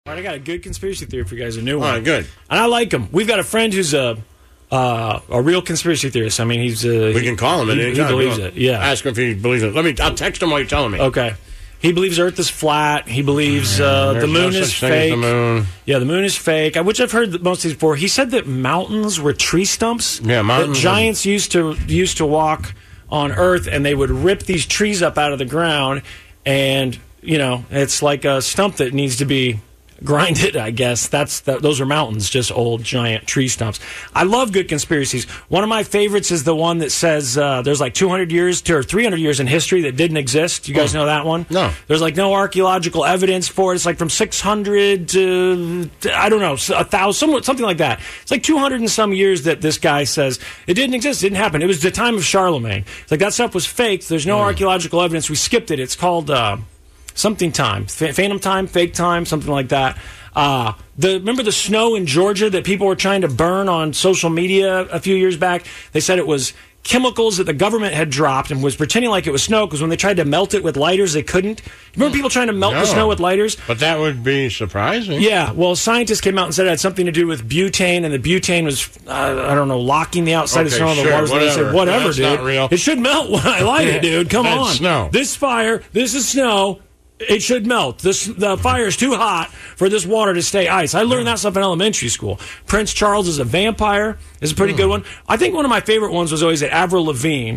All right, I got a good conspiracy theory for you guys, a new one. All right, good. And I like him. We've got a friend who's a real conspiracy theorist. I mean, he's... we can call him at any time. He believes it, yeah. Ask him if he believes it. I'll text him while you're telling me. Okay. He believes Earth is flat. He believes the moon is fake. The moon. Yeah, the moon is fake, which I've heard most of these before. He said that mountains were tree stumps. Yeah, mountains. That giants used to walk on Earth, and they would rip these trees up out of the ground, and, it's like a stump that needs to be grinded, I guess. Those are mountains, just old giant tree stumps. I love good conspiracies. One of my favorites is the one that says there's like 200 years or 300 years in history that didn't exist. You guys know that one? No. There's like no archaeological evidence for it. It's like from 600 to, I don't know, 1,000, something like that. It's like 200 and some years that this guy says it didn't exist, it didn't happen. It was the time of Charlemagne. It's like that stuff was faked. There's no archaeological evidence. We skipped it. It's called... something time, phantom time, fake time, something like that. Remember the snow in Georgia that people were trying to burn on social media a few years back? They said it was chemicals that the government had dropped and was pretending like it was snow because when they tried to melt it with lighters, they couldn't. Remember people trying to melt the snow with lighters? But that would be surprising. Yeah, well, scientists came out and said it had something to do with butane, and the butane was, I don't know, locking the outside of snow in the waters. Whatever. They said, whatever, That's dude. not real. It should melt when I light it, dude. Come That's on. snow. This fire, this is snow. It should melt. The fire is too hot for this water to stay ice. I learned that stuff in elementary school. Prince Charles is a vampire is a pretty good one. I think one of my favorite ones was always that Avril Lavigne.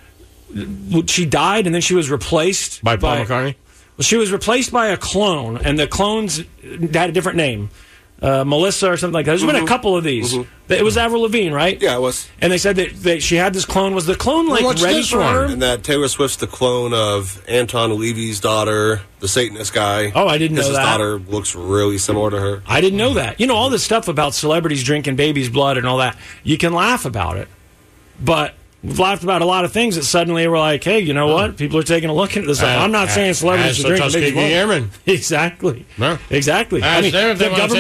She died and then she was replaced by Paul McCartney. Well, she was replaced by a clone, and the clones had a different name. Melissa or something like that. There's been a couple of these. It was Avril Lavigne, right? Yeah, it was. And they said that she had this clone. Was the clone ready for her? And that Taylor Swift's the clone of Anton Levy's daughter, the Satanist guy. Oh, I didn't know that. His daughter looks really similar to her. I didn't know that. All this stuff about celebrities drinking babies' blood and all that. You can laugh about it, but we've laughed about a lot of things that suddenly we're like, hey, you know what? People are taking a look into this. I'm not saying celebrities should drink babies' blood. Airmen. Exactly. No. Exactly. Ask them if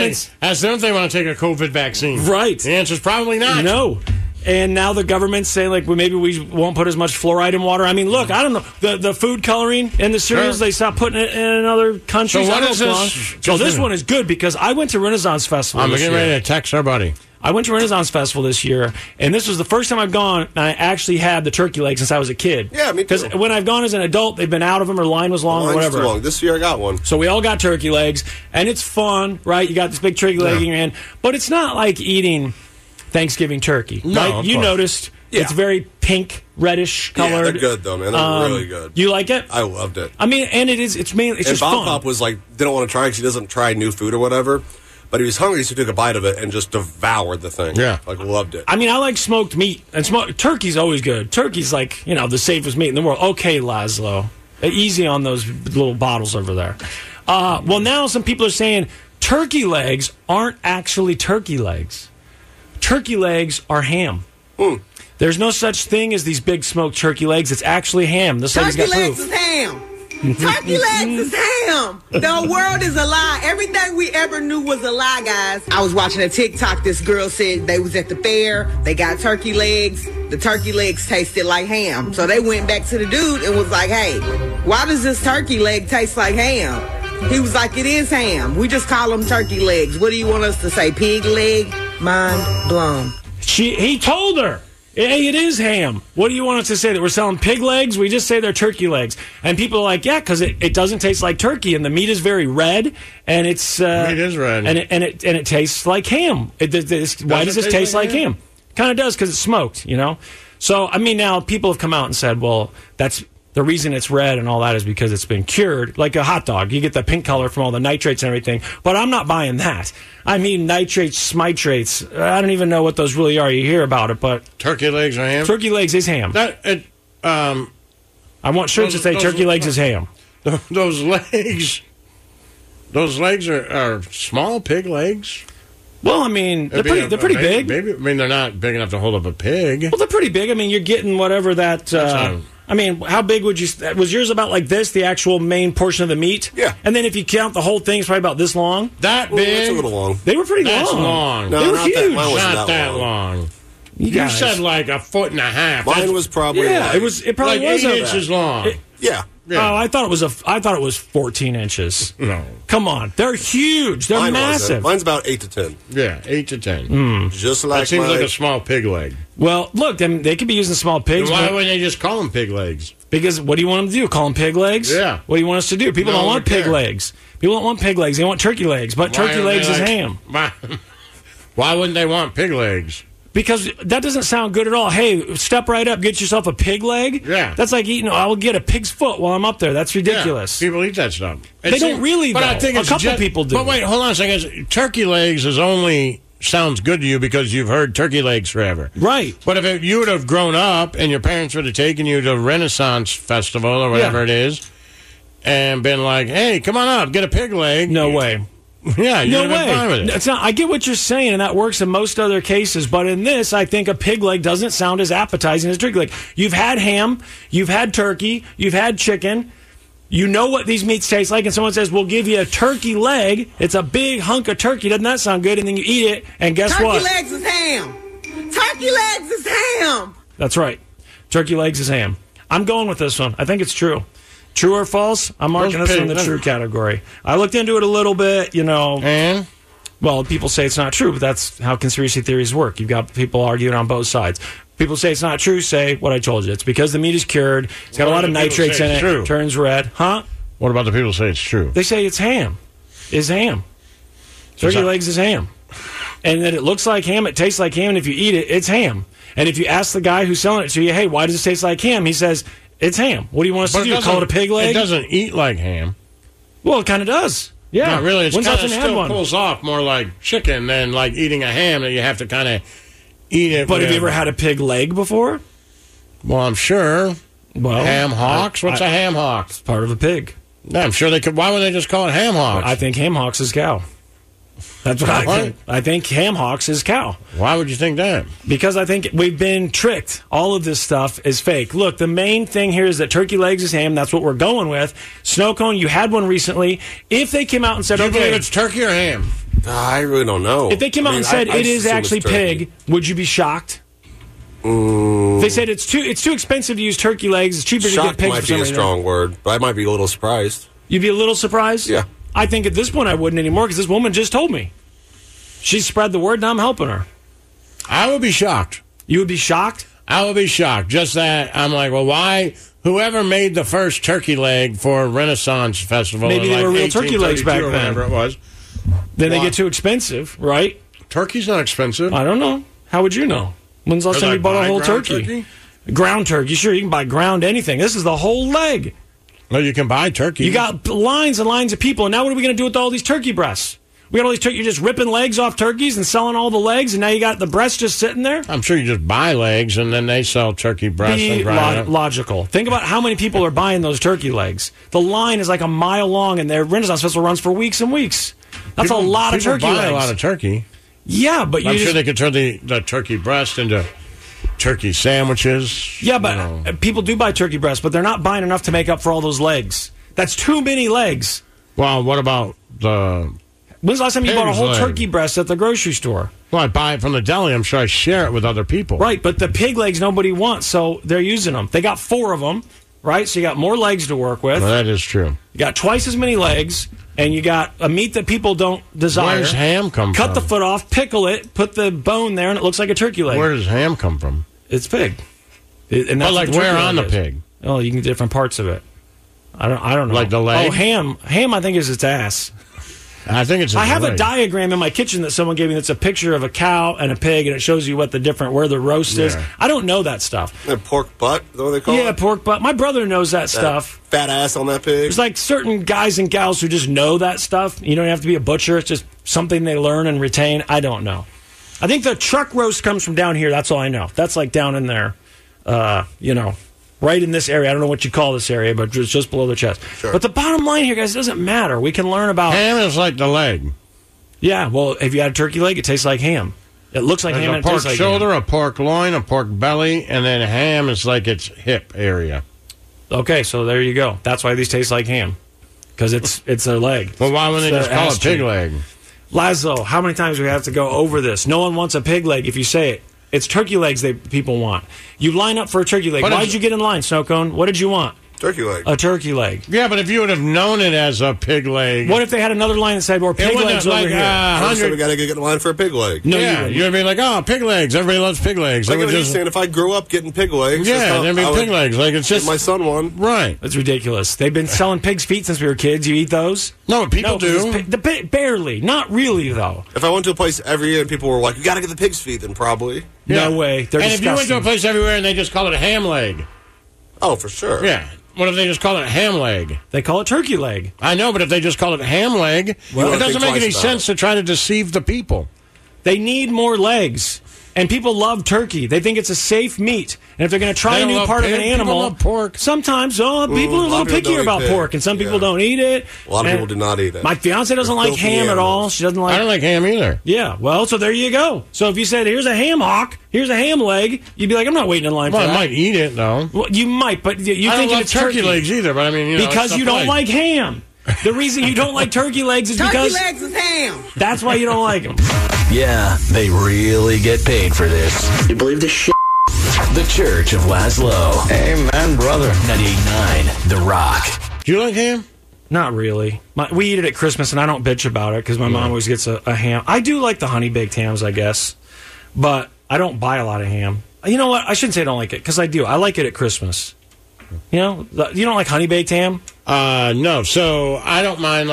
they want to take a COVID vaccine. Right. The answer is probably not. No. And now the government's saying, like, well, maybe we won't put as much fluoride in water. I mean, look, I don't know. The food coloring and the cereals, they stopped putting it in other countries. So what is this? So this one is good because I went to Renaissance Festival this year. I'm getting ready to text our buddy. I went to Renaissance Festival this year, and this was the first time I've gone, and I actually had the turkey leg since I was a kid. Yeah, me too. Because when I've gone as an adult, they've been out of them, or the line was long, or whatever. Too long. This year I got one. So we all got turkey legs, and it's fun, right? You got this big turkey leg in your hand, but it's not like eating Thanksgiving turkey. No, right? You noticed it's very pink, reddish colored. Yeah, they're good, though, man. They're really good. You like it? I loved it. I mean, and it's just Bob fun. Pop was like, didn't want to try it because he doesn't try new food or whatever. But he was hungry, so he took a bite of it and just devoured the thing. Yeah. Loved it. I mean, I like smoked meat. And turkey's always good. Turkey's like, the safest meat in the world. Okay, Laszlo. Easy on those little bottles over there. Well, now some people are saying turkey legs aren't actually turkey legs. Turkey legs are ham. There's no such thing as these big smoked turkey legs. It's actually ham. This lady's got proof. Turkey legs is ham. Turkey legs is ham. The world is a lie. Everything we ever knew was a lie, guys. I was watching a TikTok. This girl said they was at the fair. They got turkey legs. The turkey legs tasted like ham. So they went back to the dude and was like, hey, why does this turkey leg taste like ham? He was like, it is ham. We just call them turkey legs. What do you want us to say? Pig leg? Mind blown. He told her. Hey, it is ham. What do you want us to say? That we're selling pig legs? We just say they're turkey legs. And people are like, yeah, because it doesn't taste like turkey, and the meat is very red, and it's meat is red, and it tastes like ham. Why does this taste like ham? Kind of does because it's smoked, So I mean, now people have come out and said, well, that's the reason it's red and all that is because it's been cured, like a hot dog. You get the pink color from all the nitrates and everything. But I'm not buying that. I mean, nitrates, smitrates. I don't even know what those really are. You hear about it, but turkey legs are ham. Turkey legs is ham. I want shirts that say turkey legs is ham. Those legs are small pig legs. Well, I mean, they're pretty big. Maybe, I mean, they're not big enough to hold up a pig. Well, they're pretty big. I mean, you're getting whatever that. I mean, how big would you... Was yours about like this, the actual main portion of the meat? Yeah. And then if you count the whole thing, it's probably about this long? That big? That's a little long. They were pretty That's long. No, they were not huge. Not that long. You said like a foot and a half. Mine was probably it probably like was 8 inches long. Yeah. Yeah. Oh, I thought it was 14 inches. No. Come on, they're huge. They're Mine wasn't. massive. Mine's about 8 to 10. Yeah, 8 to 10. Just like That seems my, like a small pig leg. Well, look, they could be using small pigs. Why but- wouldn't they just call them pig legs? Because what do you want them to do? Call them pig legs? Yeah. What do you want us to do? People No don't one want would pig care. legs. People don't want pig legs. They want turkey legs. But Why turkey are legs they is like- ham. Why wouldn't they want pig legs? Because that doesn't sound good at all. Hey, step right up, get yourself a pig leg. Yeah. That's like eating. I will get a pig's foot while I'm up there. That's ridiculous. Yeah, people eat that stuff. They don't really, But I though. think A it's couple people do. But wait, hold on a second. Turkey legs is only sounds good to you because you've heard turkey legs forever. Right. But if you would have grown up and your parents would have taken you to Renaissance Festival or whatever Yeah. it is and been like, hey, come on up, get a pig leg. No way. Yeah, you'd No have been fine with way. it. It's not. I get what you're saying, and that works in most other cases. But in this, I think a pig leg doesn't sound as appetizing as a turkey leg. You've had ham, you've had turkey, you've had chicken. You know what these meats taste like, and someone says, "We'll give you a turkey leg." It's a big hunk of turkey. Doesn't that sound good? And then you eat it, and guess Turkey what? legs is ham. Turkey legs is ham. That's right. Turkey legs is ham. I'm going with this one. I think it's true. True or false? I'm marking Those this in the pig- true category. I looked into it a little bit, And Well, people say it's not true, but that's how conspiracy theories work. You've got people arguing on both sides. People say it's not true, say what I told you. It's because the meat is cured. It's got a What lot of do people nitrates say in it. it's true? Turns red. Huh? what about the people who say it's true? They say it's ham. Is ham. Turkey that- legs is ham. And that it looks like ham, it tastes like ham, and if you eat it, it's ham. And if you ask the guy who's selling it to you, hey, why does it taste like ham? He says, it's ham. What do you want us to do? Call it a pig leg? It doesn't eat like ham. Well, it kind of does. Yeah. Not really. It's When's kind the of last time you had still one? pulls off more like chicken than like eating a ham that you have to kind of eat it. But have you with- ever had a pig leg before? Well, I'm sure. Well, Ham hocks? What's a ham hock? part of a pig. Yeah, I'm sure they could. Why would they just call it ham hocks? I think ham hocks is cow. That's what I What? think. I think ham hocks is cow. Why would you think that? Because I think we've been tricked. All of this stuff is fake. Look, the main thing here is that turkey legs is ham. That's what we're going with. Snow cone, you had one recently. If they came out and said, Do you believe okay, it's turkey or ham? I really don't know. if they came out and said it is actually pig, would you be shocked? They said it's too expensive to use turkey legs. It's cheaper to get Shocked pigs might for be some a reason. strong word, but I might be a little surprised. You'd be a little surprised? Yeah. I think at this point I wouldn't anymore because this woman just told me. She spread the word and I'm helping her. I would be shocked. You would be shocked? I would be shocked. Just that I'm like, well, why? Whoever made the first turkey leg for Renaissance Festival? Maybe in they like were real turkey legs 1832 back or then. whatever it was. Then they Why? get too expensive, right? Turkey's not expensive. I don't know. How would you know? When's the last Could time I you bought a buy whole ground turkey? Ground turkey. Sure, you can buy ground anything. This is the whole leg. No, you can buy turkey. You got lines and lines of people. And now what are we going to do with all these turkey breasts? We got all these turkey. You're just ripping legs off turkeys and selling all the legs, and now you got the breast just sitting there? I'm sure you just buy legs and then they sell turkey breasts Be and grind it up. logical. Think about how many people are buying those turkey legs. The line is like a mile long, and their Renaissance Festival runs for weeks and weeks. That's a lot of People turkey buy legs. a lot of turkey. Yeah, but you I'm just, sure they could turn the turkey breast into turkey sandwiches. yeah, but you know. people do buy turkey breasts, but they're not buying enough to make up for all those legs. That's too many legs. Well, what about the? When's the last time you bought a Pig's whole leg. turkey breast at the grocery store? Well, I buy it from the deli. I'm sure I share it with other people. Right, but the pig legs nobody wants, so they're using them. They got 4 of them, right? So you got more legs to work with. Well, that is true. You got twice as many legs, and you got a meat that people don't desire. Where's ham come Cut from? the foot off, pickle it, put the bone there, and it looks like a turkey leg. Where does ham come from? It's pig. And that's But like what the where turkey on leg the is. pig? Oh, you can get different parts of it. I don't know. Like the leg? Oh, ham. Ham, I think, is its ass. I think it's. I have a leg. diagram in my kitchen that someone gave me that's a picture of a cow and a pig, and it shows you what the different, where the roast is. Yeah. I don't know that stuff. And pork butt, is that what they call Yeah, it? pork butt. My brother knows that stuff. Fat ass on that pig. There's like certain guys and gals who just know that stuff. You don't have to be a butcher. It's just something they learn and retain. I don't know. I think the truck roast comes from down here. That's all I know. That's like down in there, right in this area. I don't know what you call this area, but it's just below the chest. Sure. But the bottom line here, guys, it doesn't matter. We can learn about... Ham is like the leg. Yeah, well, if you had a turkey leg, it tastes like ham. It looks like There's ham a and it pork tastes like shoulder, ham. a pork loin, a pork belly, and then ham is like its hip area. Okay, so there you go. That's why these taste like ham. Because it's a leg. Well, why wouldn't they It's just their call ass it pig cheek. leg? Lazo, how many times do we have to go over this? No one wants a pig leg if you say it. It's turkey legs people want. You line up for a turkey leg. But Why it's- did you get in line, Snow Cone? What did you want? Turkey leg. a turkey leg. Yeah, but if you would have known it as a pig leg, What if they had another line that said, "Or pig wouldn't legs have, over like, here"? So we got to get in line for a pig leg. No, yeah, you you'd be like, oh, pig legs. Everybody loves pig legs. Like They what would he's just, saying, if I grew up getting pig legs, yeah, there'd be pig legs. Like it's give just my son one. right. That's ridiculous. They've been selling pig's feet since we were kids. You eat those? No, people do. Barely. Not really, though. If I went to a place every year and people were like, "You got to get the pig's feet," then probably. Yeah. No way. They're and disgusting. if you went to a place everywhere and they just call it a ham leg, Oh, for sure. yeah. What if they just call it a ham leg? They call it turkey leg. I know, but if they just call it ham leg, Well, it doesn't think make twice any about sense to try to deceive the people. They need more legs. And people love turkey. They think it's a safe meat. And if they're going to try They a don't new love part of pig. an People animal, love pork. sometimes people are a a lot little of people pickier don't about eat pork, pig. and some people Yeah. don't eat it. A lot of And people do not eat it. My fiance doesn't They're like filthy ham at all. animals. She doesn't I like. don't like ham either. Yeah, well, so there you go. So if you said, "Here's a ham hock, here's a ham leg," you'd be like, "I'm not waiting in line Well, for I that." might eat it though. Well, you might, but you I don't think love it's turkey legs either. But I mean, because it's you the don't place. like ham. The reason you don't like turkey legs is Turkey because legs is ham. that's why you don't like them. Yeah, they really get paid for this. You believe this shit? The Church of Laszlo. Amen, brother. 98.9 The Rock. Do you like ham? Not really. We eat it at Christmas, and I don't bitch about it because my mom always gets a ham. I do like the honey baked hams, I guess, but I don't buy a lot of ham. You know what? I shouldn't say I don't like it because I do. I like it at Christmas. You know, you don't like honey baked ham? No. So I don't mind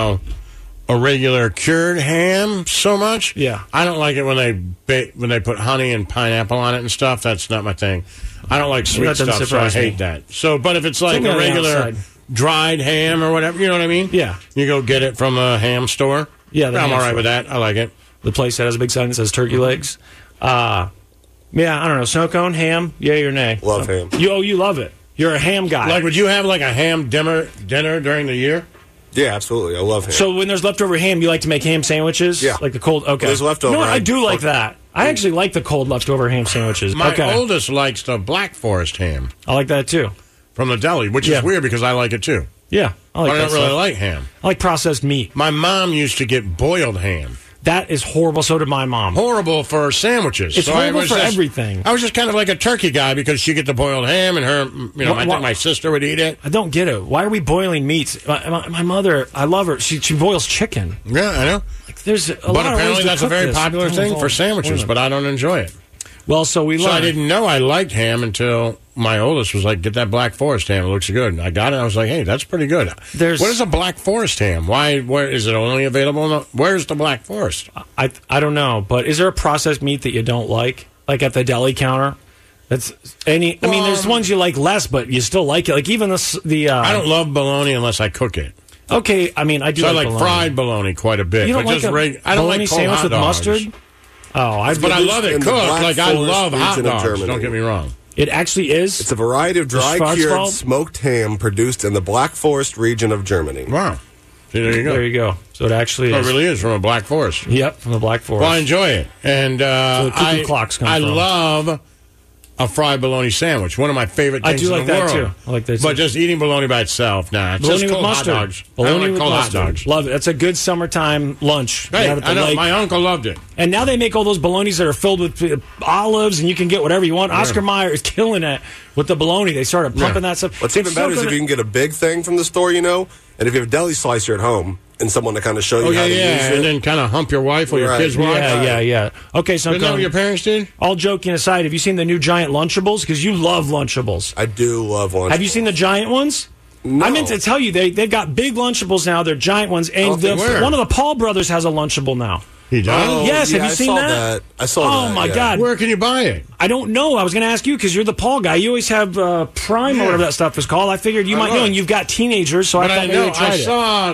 a regular cured ham so much. Yeah. I don't like it when they put honey and pineapple on it and stuff. That's not my thing. I don't like sweet That doesn't stuff, so I surprise me. hate that. So, but if it's like Something a on the regular outside. dried ham or whatever, you know what I mean? Yeah. You go get it from a ham store. Yeah, the I'm ham all right store. with that. I like it. The place that has a big sign that says turkey legs. Yeah, I don't know. Snow cone, ham, yay or nay? Love ham. You love it. You're a ham guy. Like, would you have like a ham dinner during the year? Yeah, absolutely. I love ham. So when there's leftover ham, you like to make ham sandwiches? Yeah. Like the cold, okay. There's leftover, You know what? I I do like fuck- that. I actually like the cold leftover ham sandwiches. My okay. oldest likes the Black Forest ham I like that too. from the deli, which Yeah. is weird because I like it too. Yeah. I like But I that don't really stuff. like ham. I like processed meat. My mom used to get boiled ham. That is horrible. So did my mom. Horrible for sandwiches. It's I horrible was for just- everything. I was just kind of like a turkey guy because she get the boiled ham and her, I Wha- think my sister would eat it. I don't get it. Why are we boiling meats? My mother, I love her. She boils chicken. Yeah, I know. Like, there's a But lot of ways apparently to that's a cook very this. popular Don't thing involve for sandwiches, boiling. but I don't enjoy it. Well, so we So learned. I didn't know I liked ham until my oldest was like, get that Black Forest ham. It looks good. And I got it. I was like, hey, that's pretty good. There's- What is a Black Forest ham? Where is it only available? Where's the Black Forest? I don't know, but is there a processed meat that you don't like at the deli counter? That's any. I mean, there's ones you like less, but you still like it. Like even the. I don't love bologna unless I cook it. Okay, I mean, I do. So I like like bologna. fried bologna quite a bit. You don't but like just a I don't bologna like cold sandwich hot with dogs. mustard? Oh, But I love it In the cooked. Black Like I Forest love hot region of dogs. Germany. Don't get me wrong. It actually is. It's a variety of dry cured Schwarzwald? smoked ham produced in the Black Forest region of Germany. Wow. See, there you go. There you go. So it actually Oh, is. it really is from a Black Forest. Yep, from the Black Forest. Well, I enjoy it, and the cuckoo clocks come I from. love a fried bologna sandwich. One of my favorite I things do in like the that, world. too. I like that, But too. just eating bologna by itself, nah. It's Bologna just with cold mustard. hot dogs. I Bologna don't like with cold mustard. hot dogs. Love it. That's a good summertime lunch. Hey, Out at the I know lake. my uncle loved it. And now they make all those bolognas that are filled with olives, and you can get whatever you want. Oscar Mayer is killing it with the bologna. They started pumping that stuff. What's even It's so better is good. if you can get a big thing from the store, and if you have a deli slicer at home and someone to kind of show you Oh how yeah, to use yeah, it. and then kind of hump your wife or your Right. kids' wife. Yeah. Okay, so Isn't that what your parents did? all joking aside, have you seen the new giant Lunchables? Because you love Lunchables. I do love lunch. Have you seen the giant ones? No. I meant to tell you, they've got big Lunchables now. They're giant ones. And don't think where. one of the Paul brothers has a Lunchable now. He does. Oh, Yes, have yeah, you seen I saw that? I saw that. Oh, my yeah. God. Where can you buy it? I don't know. I was going to ask you because you're the Paul guy. You always have Prime or whatever that stuff is called. I figured you I might know know, it. and you've got teenagers, so But I thought I maybe know you tried I it. saw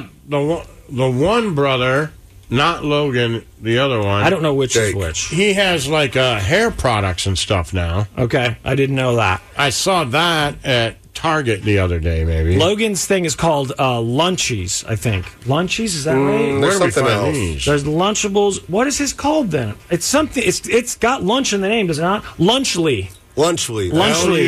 the one brother, not Logan, the other one. I don't know which is Jake. which. He has like hair products and stuff now. Okay, I didn't know that. I saw that at Target the other day, maybe. Logan's thing is called Lunchies, I think. Lunchies, is that right? There's Where do we something find else. these? There's Lunchables. What is his called then? It's something. It's got lunch in the name, does it not? Lunchly. Lunchly. Lunchly.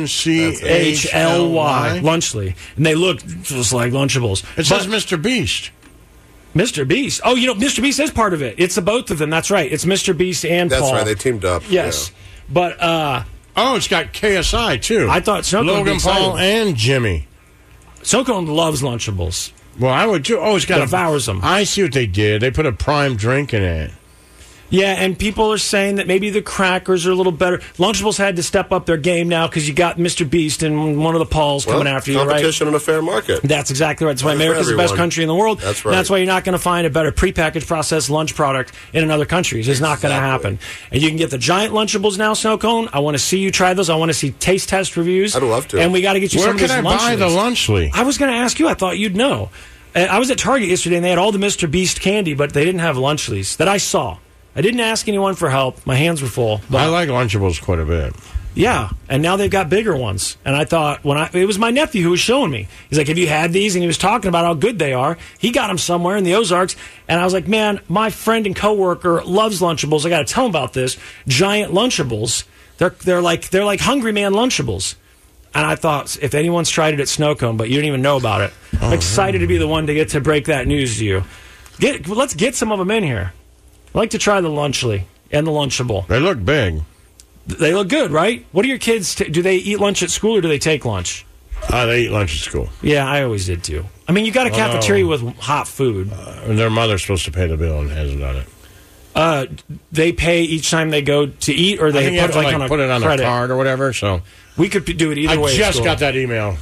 Lunchly. Lunchly. And they look just like Lunchables. It says Mr. Beast. Mr. Beast. Oh, Mr. Beast is part of it. It's the both of them. That's right. It's Mr. Beast and That's Paul. right. They teamed up. Yes. But Oh, it's got KSI, too. I thought Snow Cone would be Logan Paul exciting. and Jimmy. Snow Cone loves Lunchables. Well, I would, too. Oh, it's got Devours them. I see what they did. They put a prime drink in it. Yeah, and people are saying that maybe the crackers are a little better. Lunchables had to step up their game now because you got Mr. Beast and one of the Pauls coming after you, right? Competition in a fair market. That's exactly right. That's why Not for America's the best everyone. country in the world. That's right. And that's why you're not going to find a better prepackaged processed lunch product in another country. It's just not going to happen. And you can get the giant Lunchables now, Snow Cone. I want to see you try those. I want to see taste test reviews. I'd love to. And we got to get you Where some of can these I buy the Lunchly? I was going to ask you. I thought you'd know. I was at Target yesterday, and they had all the Mr. Beast candy, but they didn't have Lunchlies that I saw. I didn't ask anyone for help. My hands were full. But I like Lunchables quite a bit. yeah, and now they've got bigger ones. And I thought it was my nephew who was showing me. He's like, "Have you had these?" And he was talking about how good they are. He got them somewhere in the Ozarks, and I was like, "Man, my friend and coworker loves Lunchables. I got to tell him about this giant Lunchables. They're like Hungry Man Lunchables." And I thought, if anyone's tried it at Snow Cone, but you didn't even know about it, I'm excited to be the one to get to break that news to you. Let's get some of them in here. I like to try the Lunchly and the Lunchable. They look big. They look good, right? What do your kids do? They eat lunch at school or do they take lunch? They eat lunch at school. Yeah, I always did too. I mean, you got a cafeteria with hot food. Their mother's supposed to pay the bill and hasn't done it. They pay each time they go to eat, or I they think you have to on a put it on credit. a card or whatever. So We could do it either way. I at just school. got that email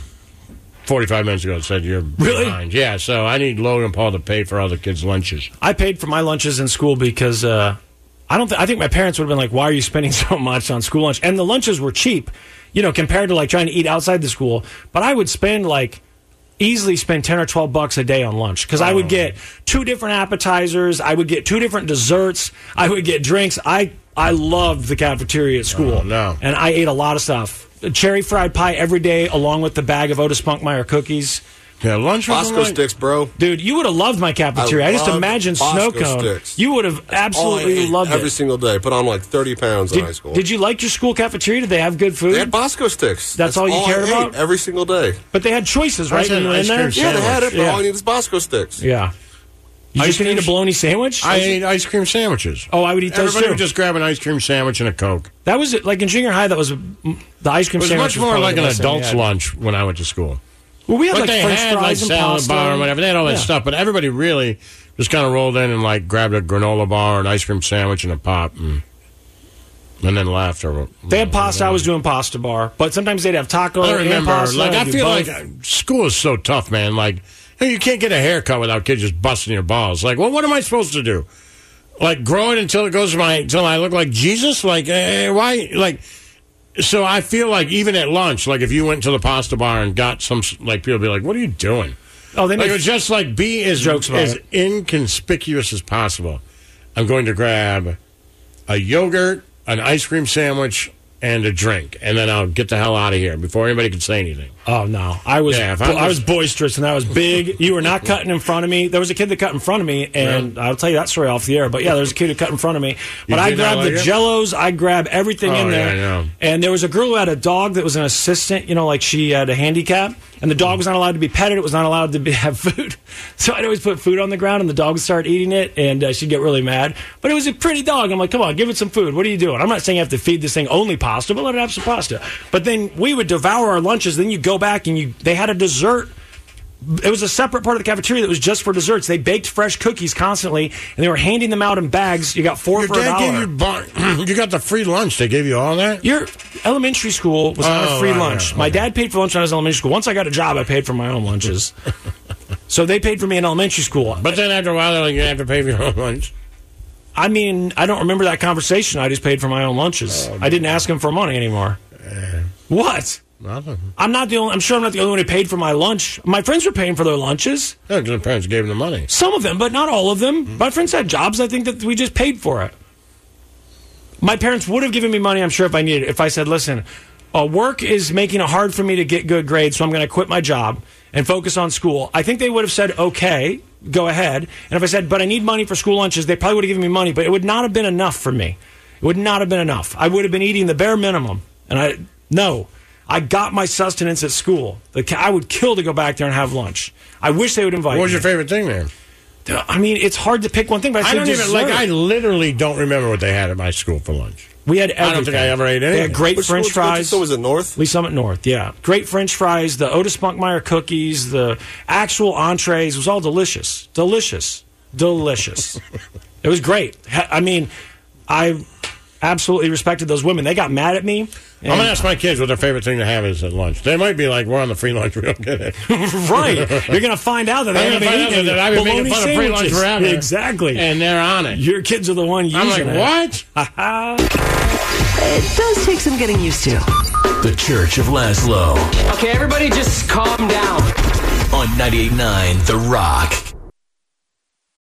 45 minutes ago that said you're Really? behind. Yeah, so I need Logan Paul to pay for all the kids' lunches. I paid for my lunches in school because I think my parents would have been like, "Why are you spending so much on school lunch?" And the lunches were cheap, compared to like trying to eat outside the school. But I would easily spend $10 or $12 a day on lunch because I would get 2 different appetizers, I would get 2 different desserts, I would get drinks. I loved the cafeteria at school. Oh, no. And I ate a lot of stuff. Cherry fried pie every day, along with the bag of Otis Spunkmeyer cookies. Yeah, lunch was Bosco sticks, bro. Dude, you would have loved my cafeteria. I just love imagine Bosco Snow Cone. sticks. You would have absolutely loved every it. single day. Put on like 30 pounds in high school. Did you like your school cafeteria? Did they have good food? They had Bosco sticks. That's all you cared I ate about? every single day. But they had choices, right? I said When you were in ice there? cream Yeah, they had it, but Yeah. all I need is Bosco sticks. Yeah. You Ice just gonna eat a cream- bologna sandwich? I ate ice cream sandwiches. Oh, I would eat those Everybody too. would just grab an ice cream sandwich and a Coke. That was it. Like in junior high, that was the ice cream It was sandwich. much more probably like the an best thing we adult's had. lunch when I went to school. Well, we had But like they French had like fries and salad pasta. bar or whatever. They had all that Yeah. stuff, but everybody really just kind of rolled in and like grabbed a granola bar, an ice cream sandwich, and a pop, and then left. Or They had pasta. I was doing pasta bar, but sometimes they'd have taco I don't and remember. pasta. Like I do feel both. like school is so tough, man. Like you can't get a haircut without kids just busting your balls. Like, well, what am I supposed to do? Like grow it until it goes until I look like Jesus? Like why? Like. So I feel like even at lunch, like if you went to the pasta bar and got some, like people would be like, "What are you doing?" Oh, they Like make it was just like be as jokes about as it. inconspicuous as possible. I'm going to grab a yogurt, an ice cream sandwich, and a drink, and then I'll get the hell out of here before anybody can say anything. Oh no, I was Yeah, if I I was was- boisterous and I was big. You were not cutting in front of me. There was a kid that cut in front of me, and I'll tell you that story off the air. But yeah, there was a kid who cut in front of me. But You I did not grabbed like the it? Jellos. I grabbed everything in Oh, there. yeah, I know. And there was a girl who had a dog that was an assistant. Like she had a handicap, and the dog was not allowed to be petted. It was not allowed to have food. So I'd always put food on the ground, and the dog would start eating it, and she'd get really mad. But it was a pretty dog. I'm like, come on, give it some food. What are you doing? I'm not saying you have to feed this thing only pasta, but let it have some pasta. But then we would devour our lunches. Then you go back and they had a dessert. It was a separate part of the cafeteria that was just for desserts. They baked fresh cookies constantly, and they were handing them out in bags. You got 4 Your for $1. dad gave you you got the free lunch. They gave you all that. Your elementary school was not a Oh, free right, lunch. right, My okay. dad paid for lunch when I was in elementary school. Once I got a job, I paid for my own lunches. So they paid for me in elementary school. But then after a while, they're like, you have to pay for your own lunch. I mean, I don't remember that conversation. I just paid for my own lunches. I didn't ask him for money anymore. What? Nothing. I'm sure I'm not the only one who paid for my lunch. My friends were paying for their lunches. Yeah, 'cause the parents gave them the money. Some of them, but not all of them. My friends had jobs. I think that we just paid for it. My parents would have given me money, I'm sure, if I needed it. If I said, listen, work is making it hard for me to get good grades, so I'm going to quit my job and focus on school. I think they would have said, okay, go ahead. And if I said, but I need money for school lunches, they probably would have given me money, but it would not have been enough for me. It would not have been enough. I would have been eating the bare minimum. And I got my sustenance at school. I would kill to go back there and have lunch. I wish they would invite me. What was your favorite thing there? I mean, it's hard to pick one thing, but I don't even I literally don't remember what they had at my school for lunch. We had everything. I don't think I ever ate They anything. had great French fries. So was it North? Lee Summit North, yeah. Great French fries, the Otis Spunkmeyer cookies, the actual entrees. It was all delicious. Delicious. Delicious. It was great. I mean, I absolutely respected those women. They got mad at me. I'm going to ask my kids what their favorite thing to have is at lunch. They might be like, we're on the free lunch. We don't get it. Right. You're going to find out that they haven't been eating I've been making bologna fun of free lunch sandwiches. forever. Exactly. And they're on it. Your kids are the one using I'm like, it. what? It does take some getting used to. The Church of Laszlo. Okay, everybody just calm down. On 98.9 The Rock.